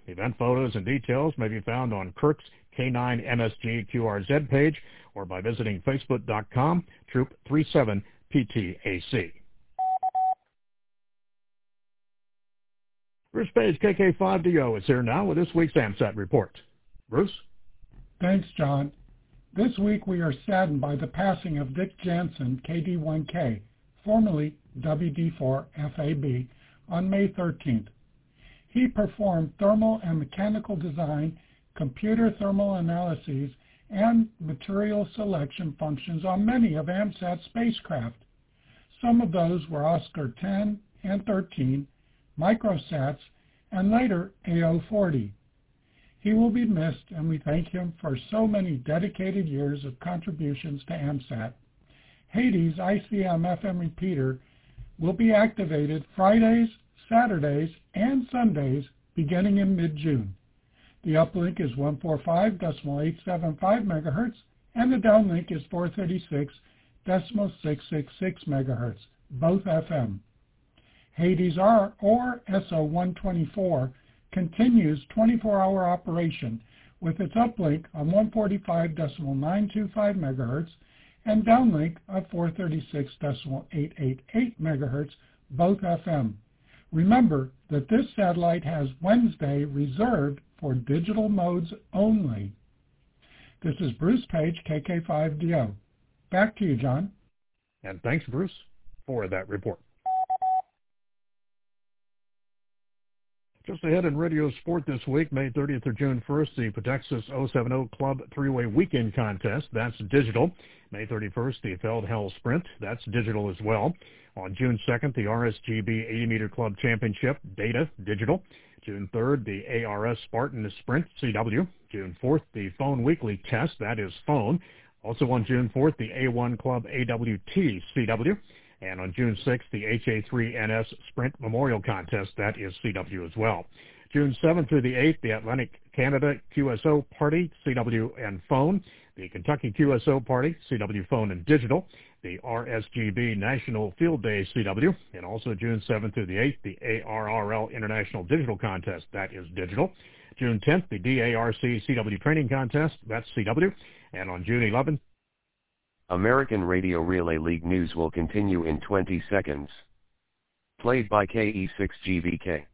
Event photos and details may be found on Kirk's K9 MSG QRZ page or by visiting facebook.com Troop 37 PTAC. Bruce Page, KK5DO, is here now with this week's AMSAT report. Bruce? Thanks, John. This week we are saddened by the passing of Dick Jansen, KD1K, formerly WD4FAB, on May 13th. He performed thermal and mechanical design, computer thermal analyses, and material selection functions on many of AMSAT's spacecraft. Some of those were Oscar 10 and 13, microsats, and later AO40. He will be missed, and we thank him for so many dedicated years of contributions to AMSAT. Hades ICM-FM repeater will be activated Fridays, Saturdays, and Sundays beginning in mid-June. The uplink is 145.875 MHz, and the downlink is 436.666 MHz, both FM. Hades R, or SO-124, continues 24-hour operation with its uplink on 145.925 MHz and downlink of 436.888 MHz, both FM. Remember that this satellite has Wednesday reserved for digital modes only. This is Bruce Page, KK5DO. Back to you, John. And thanks, Bruce, for that report. Just ahead in radio sport this week, May 30th or June 1st, the Petexas 070 Club three-way weekend contest. That's digital. May 31st, the Feldhell Sprint. That's digital as well. On June 2nd, the RSGB 80-meter Club Championship, data, digital. June 3rd, the ARS Spartan Sprint, CW. June 4th, the Phone Weekly Test. That is phone. Also on June 4th, the A1 Club AWT, CW. And on June 6th, the HA3NS Sprint Memorial Contest, that is CW as well. June 7th through the 8th, the Atlantic Canada QSO Party, CW and phone. The Kentucky QSO Party, CW phone and digital. The RSGB National Field Day, CW. And also June 7th through the 8th, the ARRL International Digital Contest, that is digital. June 10th, the DARC CW Training Contest, that's CW. And on June 11th, American Radio Relay League news will continue in 20 seconds. Played by KE6GVK.